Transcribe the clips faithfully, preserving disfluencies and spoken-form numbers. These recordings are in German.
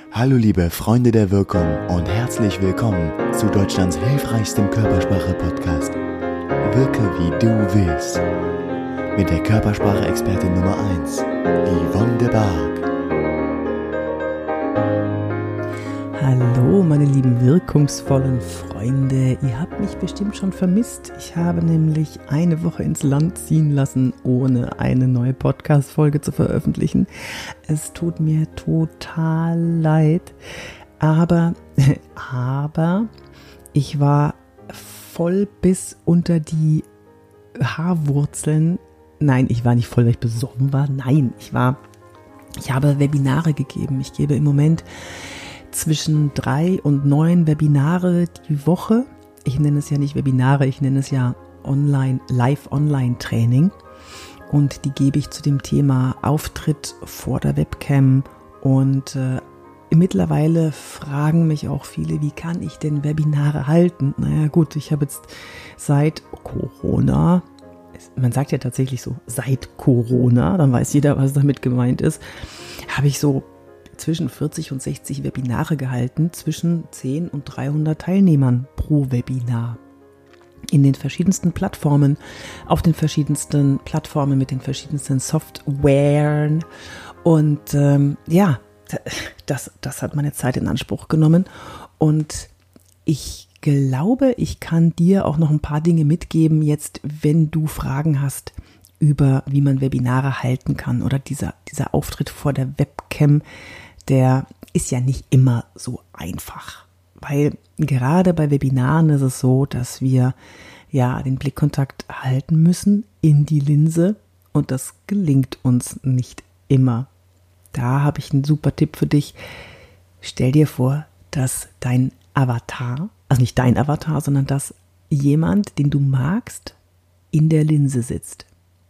Hallo liebe Freunde der Wirkung und herzlich willkommen zu Deutschlands hilfreichstem Körpersprache-Podcast. Wirke wie du willst. Mit der Körpersprache-Expertin Nummer eins, Yvonne de Barg. Hallo meine lieben wirkungsvollen Freunde, ihr habt mich bestimmt schon vermisst. Ich habe nämlich eine Woche ins Land ziehen lassen, ohne eine neue Podcast-Folge zu veröffentlichen. Es tut mir total leid, aber, aber ich war voll bis unter die Haarwurzeln. Nein, ich war nicht voll, weil ich besoffen war. Nein, ich war, ich habe Webinare gegeben. Ich gebe im Moment zwischen drei und neun Webinare die Woche. Ich nenne es ja nicht Webinare, ich nenne es ja Online, Live-Online-Training. Und die gebe ich zu dem Thema Auftritt vor der Webcam. Und äh, mittlerweile fragen mich auch viele, wie kann ich denn Webinare halten? Naja gut, ich habe jetzt seit Corona, man sagt ja tatsächlich so, seit Corona, dann weiß jeder, was damit gemeint ist, habe ich so zwischen vierzig und sechzig Webinare gehalten, zwischen zehn und dreihundert Teilnehmern pro Webinar. In den verschiedensten Plattformen, auf den verschiedensten Plattformen mit den verschiedensten Softwaren. Und ähm, ja, das, das hat meine Zeit in Anspruch genommen. Und ich glaube, ich kann dir auch noch ein paar Dinge mitgeben, jetzt, wenn du Fragen hast über, wie man Webinare halten kann oder dieser, dieser Auftritt vor der Webcam, der ist ja nicht immer so einfach, weil gerade bei Webinaren ist es so, dass wir ja den Blickkontakt halten müssen in die Linse und das gelingt uns nicht immer. Da habe ich einen super Tipp für dich. Stell dir vor, dass dein Avatar, also nicht dein Avatar, sondern dass jemand, den du magst, in der Linse sitzt.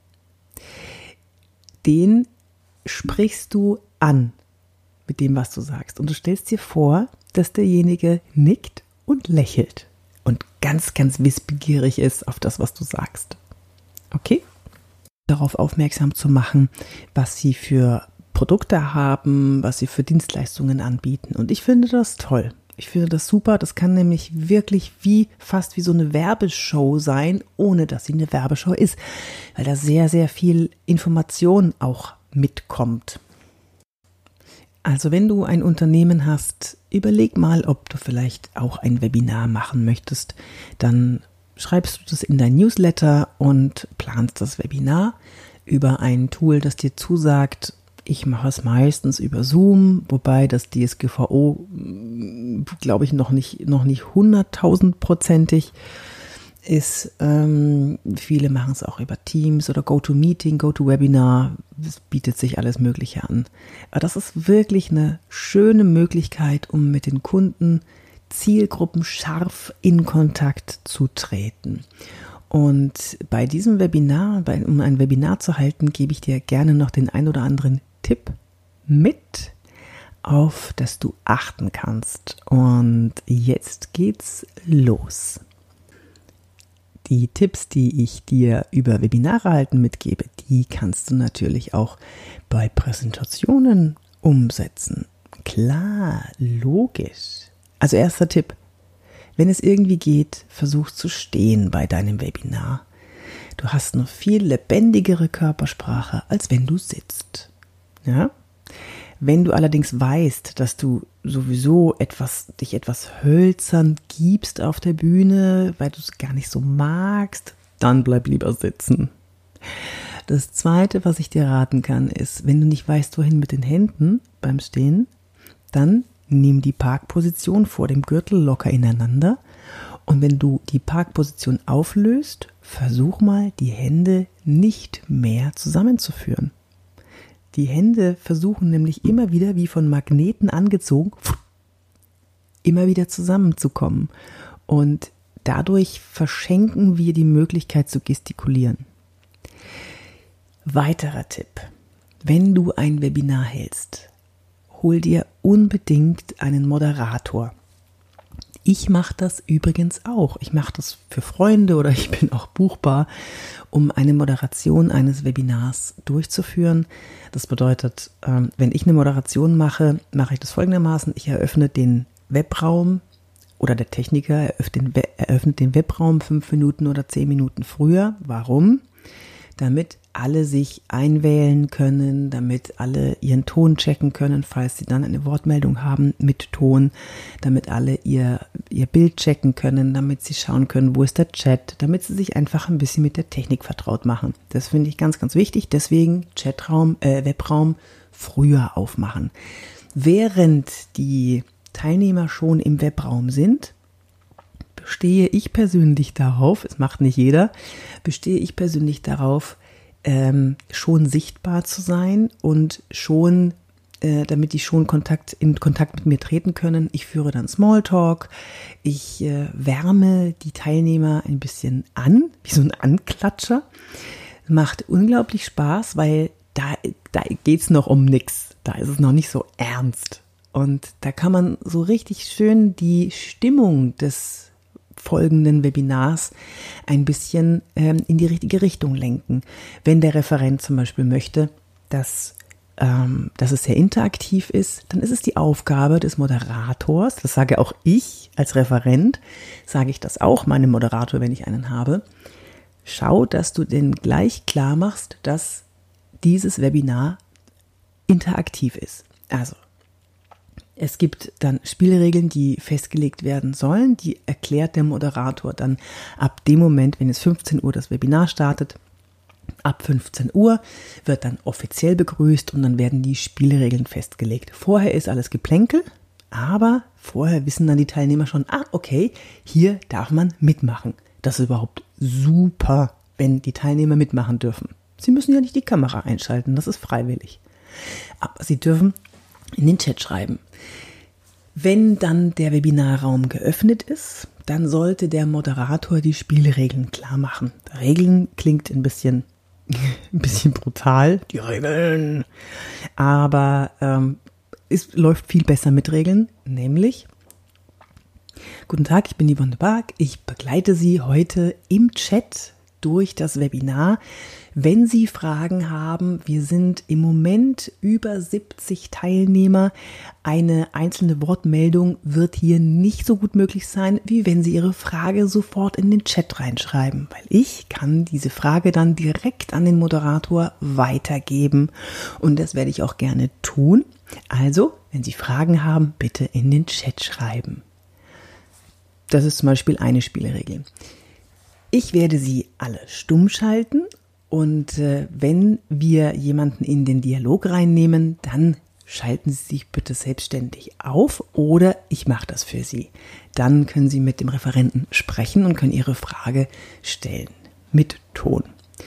Den sprichst du an mit dem, was du sagst. Und du stellst dir vor, dass derjenige nickt und lächelt und ganz, ganz wissbegierig ist auf das, was du sagst. Okay? Darauf aufmerksam zu machen, was sie für Produkte haben, was sie für Dienstleistungen anbieten. Und ich finde das toll. Ich finde das super. Das kann nämlich wirklich wie, fast wie so eine Werbeshow sein, ohne dass sie eine Werbeshow ist, weil da sehr, sehr viel Information auch mitkommt. Also wenn du ein Unternehmen hast, überleg mal, ob du vielleicht auch ein Webinar machen möchtest. Dann schreibst du das in dein Newsletter und planst das Webinar über ein Tool, das dir zusagt. Ich mache es meistens über Zoom, wobei das D S G V O, glaube ich, noch nicht, noch nicht hunderttausendprozentig ist. Ähm, viele machen es auch über Teams oder GoToMeeting, GoToWebinar. Das bietet sich alles Mögliche an. Aber das ist wirklich eine schöne Möglichkeit, um mit den Kunden, Zielgruppen scharf in Kontakt zu treten. Und bei diesem Webinar, bei, um ein Webinar zu halten, gebe ich dir gerne noch den ein oder anderen Tipp mit, auf das du achten kannst. Und jetzt geht's los. Die Tipps, die ich dir über Webinare halten mitgebe, die kannst du natürlich auch bei Präsentationen umsetzen. Klar, logisch. Also erster Tipp, wenn es irgendwie geht, versuch zu stehen bei deinem Webinar. Du hast eine viel lebendigere Körpersprache, als wenn du sitzt. Ja? Wenn du allerdings weißt, dass du sowieso etwas, dich etwas hölzern gibst auf der Bühne, weil du es gar nicht so magst, dann bleib lieber sitzen. Das Zweite, was ich dir raten kann, ist, wenn du nicht weißt, wohin mit den Händen beim Stehen, dann nimm die Parkposition vor dem Gürtel locker ineinander und wenn du die Parkposition auflöst, versuch mal, die Hände nicht mehr zusammenzuführen. Die Hände versuchen nämlich immer wieder, wie von Magneten angezogen, immer wieder zusammenzukommen. Und dadurch verschenken wir die Möglichkeit zu gestikulieren. Weiterer Tipp. Wenn du ein Webinar hältst, hol dir unbedingt einen Moderator. Ich mache das übrigens auch. Ich mache das für Freunde oder ich bin auch buchbar, um eine Moderation eines Webinars durchzuführen. Das bedeutet, wenn ich eine Moderation mache, mache ich das folgendermaßen. Ich eröffne den Webraum oder der Techniker eröffnet den, eröffnet den Webraum fünf Minuten oder zehn Minuten früher. Warum? Damit alle sich einwählen können, damit alle ihren Ton checken können, falls sie dann eine Wortmeldung haben mit Ton, damit alle ihr, ihr Bild checken können, damit sie schauen können, wo ist der Chat, damit sie sich einfach ein bisschen mit der Technik vertraut machen. Das finde ich ganz, ganz wichtig. Deswegen Chatraum, äh, Webraum früher aufmachen. Während die Teilnehmer schon im Webraum sind, bestehe ich persönlich darauf, es macht nicht jeder, bestehe ich persönlich darauf, ähm, schon sichtbar zu sein und schon, äh, damit die schon Kontakt, in Kontakt mit mir treten können. Ich führe dann Smalltalk, ich äh, wärme die Teilnehmer ein bisschen an, wie so ein Anklatscher. Macht unglaublich Spaß, weil da, da geht's noch um nichts, da ist es noch nicht so ernst. Und da kann man so richtig schön die Stimmung des folgenden Webinars ein bisschen ähm, in die richtige Richtung lenken. Wenn der Referent zum Beispiel möchte, dass, ähm, dass es sehr interaktiv ist, dann ist es die Aufgabe des Moderators, das sage auch ich als Referent, sage ich das auch meinem Moderator, wenn ich einen habe, schau, dass du den gleich klar machst, dass dieses Webinar interaktiv ist. Also, es gibt dann Spielregeln, die festgelegt werden sollen, die erklärt der Moderator dann ab dem Moment, wenn es fünfzehn Uhr das Webinar startet. Ab fünfzehn Uhr wird dann offiziell begrüßt und dann werden die Spielregeln festgelegt. Vorher ist alles Geplänkel, aber vorher wissen dann die Teilnehmer schon, ah, okay, hier darf man mitmachen. Das ist überhaupt super, wenn die Teilnehmer mitmachen dürfen. Sie müssen ja nicht die Kamera einschalten, das ist freiwillig. Aber sie dürfen in den Chat schreiben. Wenn dann der Webinarraum geöffnet ist, dann sollte der Moderator die Spielregeln klar machen. Regeln klingt ein bisschen, ein bisschen brutal, die Regeln, aber ähm, es läuft viel besser mit Regeln, nämlich: Guten Tag, ich bin Yvonne de Barg, ich begleite Sie heute im Chat durch das Webinar. Wenn Sie Fragen haben, wir sind im Moment über siebzig Teilnehmer. Eine einzelne Wortmeldung wird hier nicht so gut möglich sein, wie wenn Sie Ihre Frage sofort in den Chat reinschreiben, weil ich kann diese Frage dann direkt an den Moderator weitergeben und das werde ich auch gerne tun. Also, wenn Sie Fragen haben, bitte in den Chat schreiben. Das ist zum Beispiel eine Spielregel. Ich werde Sie alle stumm schalten. Und äh, wenn wir jemanden in den Dialog reinnehmen, dann schalten Sie sich bitte selbstständig auf oder ich mache das für Sie. Dann können Sie mit dem Referenten sprechen und können Ihre Frage stellen mit Ton.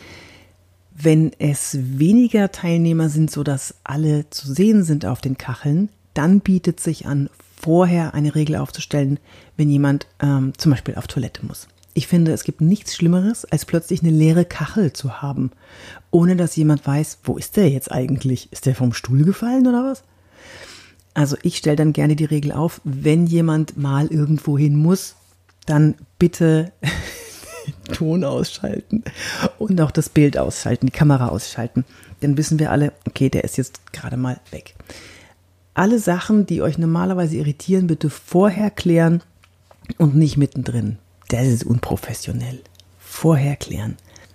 Wenn es weniger Teilnehmer sind, sodass alle zu sehen sind auf den Kacheln, dann bietet sich an, vorher eine Regel aufzustellen, wenn jemand ähm, zum Beispiel auf Toilette muss. Ich finde, es gibt nichts Schlimmeres, als plötzlich eine leere Kachel zu haben, ohne dass jemand weiß, wo ist der jetzt eigentlich? Ist der vom Stuhl gefallen oder was? Also ich stelle dann gerne die Regel auf, wenn jemand mal irgendwo hin muss, dann bitte den Ton ausschalten und auch das Bild ausschalten, die Kamera ausschalten. Dann wissen wir alle, okay, der ist jetzt gerade mal weg. Alle Sachen, die euch normalerweise irritieren, bitte vorher klären und nicht mittendrin. Das ist unprofessionell. Vorher klären.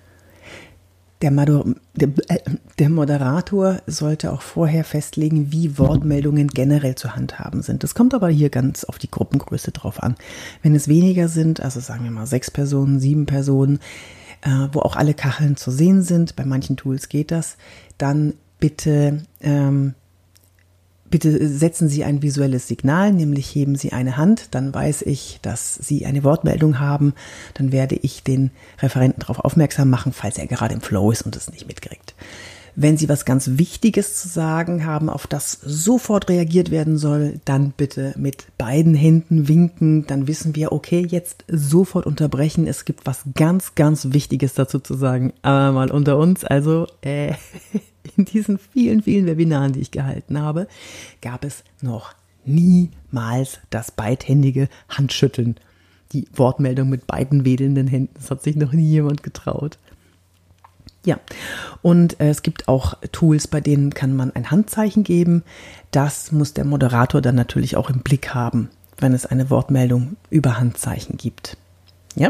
Der, Mado, der, äh, der Moderator sollte auch vorher festlegen, wie Wortmeldungen generell zu handhaben sind. Das kommt aber hier ganz auf die Gruppengröße drauf an. Wenn es weniger sind, also sagen wir mal sechs Personen, sieben Personen, äh, wo auch alle Kacheln zu sehen sind, bei manchen Tools geht das, dann bitte... Ähm, Bitte setzen Sie ein visuelles Signal, nämlich heben Sie eine Hand, dann weiß ich, dass Sie eine Wortmeldung haben, dann werde ich den Referenten darauf aufmerksam machen, falls er gerade im Flow ist und es nicht mitkriegt. Wenn Sie was ganz Wichtiges zu sagen haben, auf das sofort reagiert werden soll, dann bitte mit beiden Händen winken, dann wissen wir, okay, jetzt sofort unterbrechen, es gibt was ganz, ganz Wichtiges dazu zu sagen, aber mal unter uns, also äh, in diesen vielen, vielen Webinaren, die ich gehalten habe, gab es noch niemals das beidhändige Handschütteln. Die Wortmeldung mit beiden wedelnden Händen, das hat sich noch nie jemand getraut. Ja, und äh, es gibt auch Tools, bei denen kann man ein Handzeichen geben. Das muss der Moderator dann natürlich auch im Blick haben, wenn es eine Wortmeldung über Handzeichen gibt. Ja?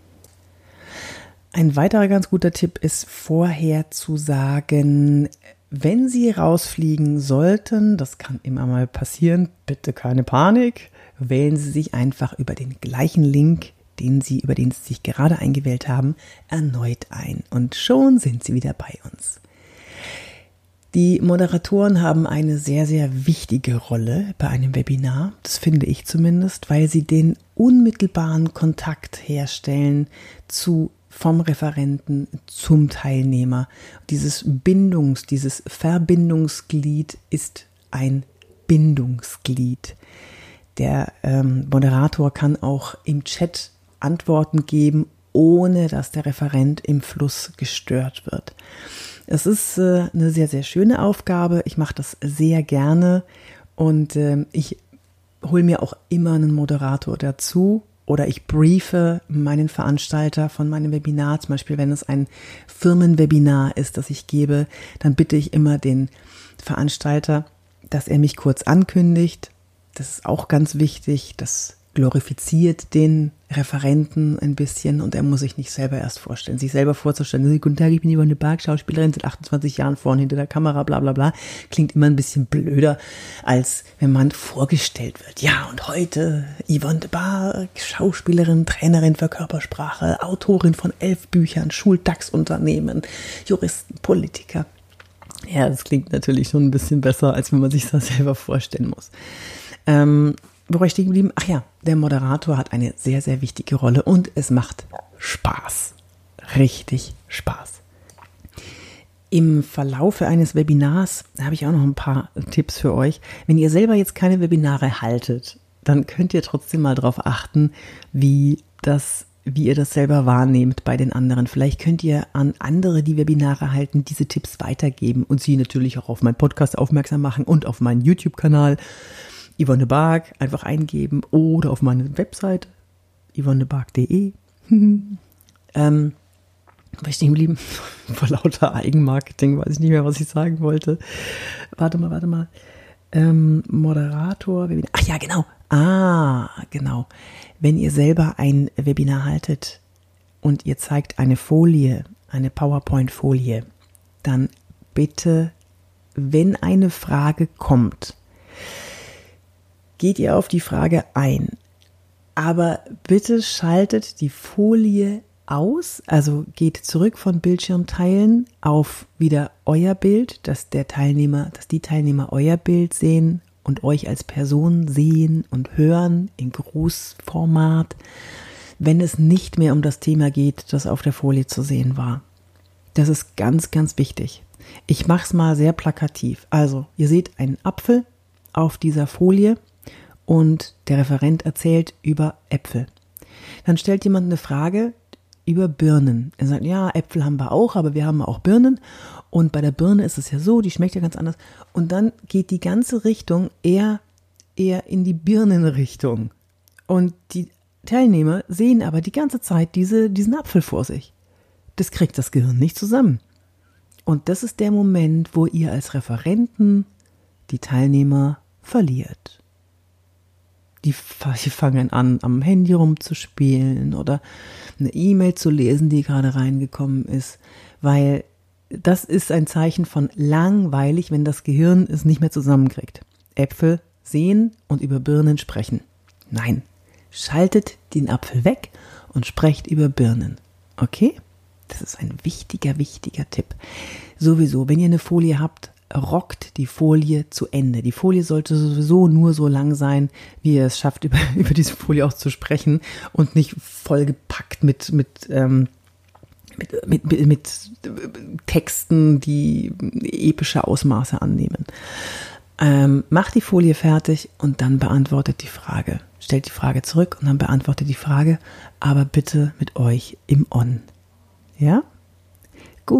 Ein weiterer ganz guter Tipp ist, vorher zu sagen, wenn Sie rausfliegen sollten, das kann immer mal passieren, bitte keine Panik, wählen Sie sich einfach über den gleichen Link, den Sie, über den Sie sich gerade eingewählt haben, erneut ein. Und schon sind Sie wieder bei uns. Die Moderatoren haben eine sehr, sehr wichtige Rolle bei einem Webinar, das finde ich zumindest, weil sie den unmittelbaren Kontakt herstellen zu vom Referenten zum Teilnehmer. Dieses Bindungs-, dieses Verbindungsglied ist ein Bindungsglied. Der ähm, Moderator kann auch im Chat Antworten geben, ohne dass der Referent im Fluss gestört wird. Es ist äh, eine sehr, sehr schöne Aufgabe. Ich mache das sehr gerne und äh, ich hole mir auch immer einen Moderator dazu oder ich briefe meinen Veranstalter von meinem Webinar. Zum Beispiel, wenn es ein Firmenwebinar ist, das ich gebe, dann bitte ich immer den Veranstalter, dass er mich kurz ankündigt. Das ist auch ganz wichtig. Das glorifiziert den Referenten ein bisschen und er muss sich nicht selber erst vorstellen. Sich selber vorzustellen, guten Tag, ich bin Yvonne de Barg, Schauspielerin, seit achtundzwanzig Jahren vorne hinter der Kamera, bla bla bla, klingt immer ein bisschen blöder, als wenn man vorgestellt wird. Ja, und heute Yvonne de Barg, Schauspielerin, Trainerin für Körpersprache, Autorin von elf Büchern, Schul-DAX-Unternehmen, Juristen, Politiker. Ja, das klingt natürlich schon ein bisschen besser, als wenn man sich das selber vorstellen muss. Ähm, Wo war ich stehen geblieben? Ach ja, der Moderator hat eine sehr, sehr wichtige Rolle und es macht Spaß. Richtig Spaß. Im Verlaufe eines Webinars habe ich auch noch ein paar Tipps für euch. Wenn ihr selber jetzt keine Webinare haltet, dann könnt ihr trotzdem mal darauf achten, wie das, wie ihr das selber wahrnehmt bei den anderen. Vielleicht könnt ihr an andere, die Webinare halten, diese Tipps weitergeben und sie natürlich auch auf meinen Podcast aufmerksam machen und auf meinen YouTube-Kanal. Yvonne de Barg einfach eingeben oder auf meine Website yvonne de barg punkt de. ähm, war ich stehen geblieben? Vor lauter Eigenmarketing weiß ich nicht mehr, was ich sagen wollte. Warte mal, warte mal. Ähm, Moderator, Webinar. Ach ja, genau. Ah, genau. Wenn ihr selber ein Webinar haltet und ihr zeigt eine Folie, eine PowerPoint-Folie, dann bitte, wenn eine Frage kommt, geht ihr auf die Frage ein. Aber bitte schaltet die Folie aus, also geht zurück von Bildschirm teilen auf wieder euer Bild, dass der Teilnehmer, dass die Teilnehmer euer Bild sehen und euch als Person sehen und hören in Großformat, wenn es nicht mehr um das Thema geht, das auf der Folie zu sehen war. Das ist ganz, ganz wichtig. Ich mache es mal sehr plakativ. Also, ihr seht einen Apfel auf dieser Folie und der Referent erzählt über Äpfel. Dann stellt jemand eine Frage über Birnen. Er sagt, ja, Äpfel haben wir auch, aber wir haben auch Birnen. Und bei der Birne ist es ja so, die schmeckt ja ganz anders. Und dann geht die ganze Richtung eher, eher in die Birnenrichtung. Und die Teilnehmer sehen aber die ganze Zeit diese, diesen Apfel vor sich. Das kriegt das Gehirn nicht zusammen. Und das ist der Moment, wo ihr als Referenten die Teilnehmer verliert. Die fangen an, am Handy rumzuspielen oder eine E-Mail zu lesen, die gerade reingekommen ist, weil das ist ein Zeichen von langweilig, wenn das Gehirn es nicht mehr zusammenkriegt. Äpfel sehen und über Birnen sprechen. Nein, schaltet den Apfel weg und sprecht über Birnen. Okay? Das ist ein wichtiger, wichtiger Tipp. Sowieso, wenn ihr eine Folie habt, rockt die Folie zu Ende. Die Folie sollte sowieso nur so lang sein, wie ihr es schafft, über, über diese Folie auch zu sprechen und nicht vollgepackt mit, mit, ähm, mit, mit, mit, mit Texten, die epische Ausmaße annehmen. Ähm, macht die Folie fertig und dann beantwortet die Frage. Stellt die Frage zurück und dann beantwortet die Frage, aber bitte mit euch im On. Ja? Gut.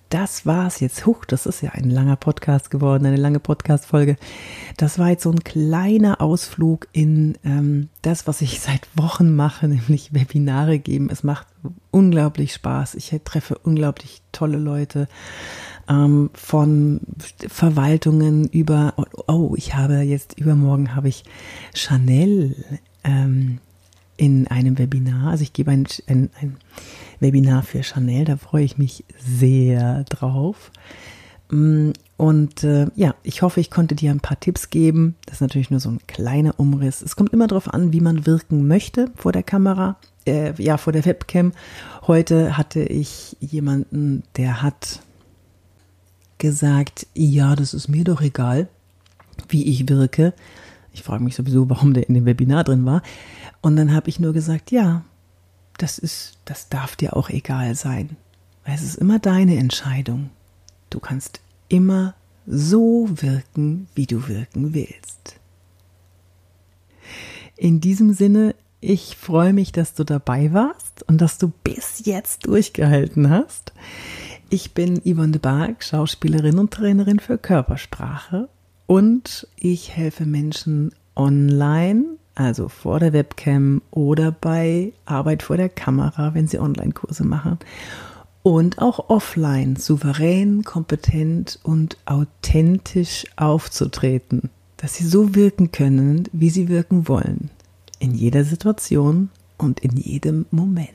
das war's jetzt. Huch, das ist ja ein langer Podcast geworden, eine lange Podcast-Folge. Das war jetzt so ein kleiner Ausflug in ähm, das, was ich seit Wochen mache, nämlich Webinare geben. Es macht unglaublich Spaß. Ich treffe unglaublich tolle Leute, ähm, von Verwaltungen über, oh, ich habe jetzt, übermorgen habe ich Chanel ähm, in einem Webinar. Also ich gebe ein, ein, ein Webinar für Chanel, da freue ich mich sehr drauf. Und äh, ja, ich hoffe, ich konnte dir ein paar Tipps geben. Das ist natürlich nur so ein kleiner Umriss. Es kommt immer darauf an, wie man wirken möchte vor der Kamera, äh, ja, vor der Webcam. Heute hatte ich jemanden, der hat gesagt, ja, das ist mir doch egal, wie ich wirke. Ich frage mich sowieso, warum der in dem Webinar drin war. Und dann habe ich nur gesagt, ja, das ist, das darf dir auch egal sein. Es ist immer deine Entscheidung. Du kannst immer so wirken, wie du wirken willst. In diesem Sinne, ich freue mich, dass du dabei warst und dass du bis jetzt durchgehalten hast. Ich bin Yvonne de Barg, Schauspielerin und Trainerin für Körpersprache und ich helfe Menschen online, also vor der Webcam oder bei Arbeit vor der Kamera, wenn sie Online-Kurse machen. Und auch offline souverän, kompetent und authentisch aufzutreten, dass sie so wirken können, wie sie wirken wollen. In jeder Situation und in jedem Moment.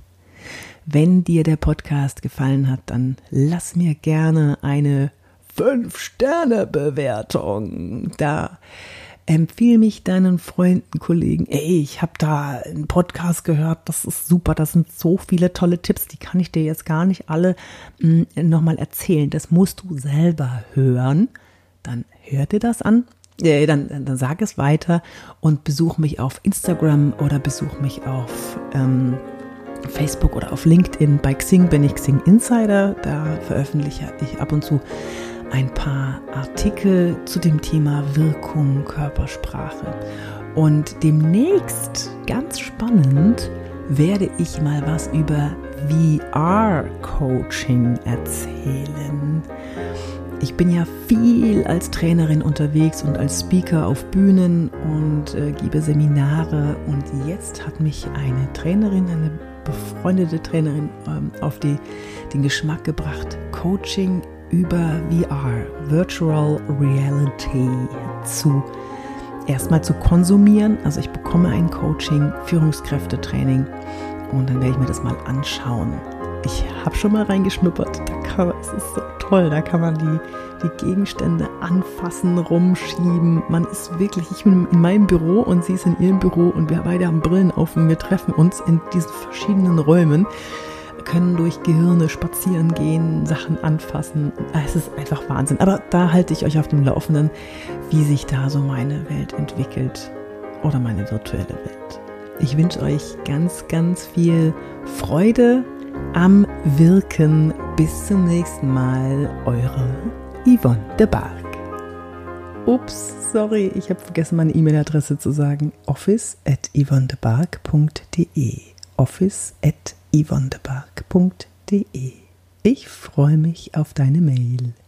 Wenn dir der Podcast gefallen hat, dann lass mir gerne eine fünf Sterne Bewertung da. Empfehle mich deinen Freunden, Kollegen. Ey, ich habe da einen Podcast gehört, das ist super, das sind so viele tolle Tipps, die kann ich dir jetzt gar nicht alle mh, nochmal erzählen. Das musst du selber hören. Dann hör dir das an, äh, dann, dann sag es weiter und besuch mich auf Instagram oder besuch mich auf ähm, Facebook oder auf LinkedIn. Bei Xing bin ich Xing Insider, da veröffentliche ich ab und zu ein paar Artikel zu dem Thema Wirkung, Körpersprache. Und demnächst, ganz spannend, werde ich mal was über V R-Coaching erzählen. Ich bin ja viel als Trainerin unterwegs und als Speaker auf Bühnen und äh, gebe Seminare. Und jetzt hat mich eine Trainerin, eine befreundete Trainerin ähm, auf die, den Geschmack gebracht, Coaching über V R, Virtual Reality, zu erstmal zu konsumieren. Also ich bekomme ein Coaching, Führungskräftetraining und dann werde ich mir das mal anschauen. Ich habe schon mal reingeschnuppert, da kann, es ist so toll, da kann man die, die Gegenstände anfassen, rumschieben. Man ist wirklich, ich bin in meinem Büro und sie ist in ihrem Büro und wir beide haben Brillen auf und wir treffen uns in diesen verschiedenen Räumen, können durch Gehirne spazieren gehen, Sachen anfassen. Es ist einfach Wahnsinn. Aber da halte ich euch auf dem Laufenden, wie sich da so meine Welt entwickelt oder meine virtuelle Welt. Ich wünsche euch ganz, ganz viel Freude am Wirken. Bis zum nächsten Mal. Eure Yvonne de Barg. Ups, sorry, ich habe vergessen, meine E-Mail-Adresse zu sagen. office at yvonne de barg punkt de office at yvonne de barg punkt de. Ich freue mich auf deine Mail.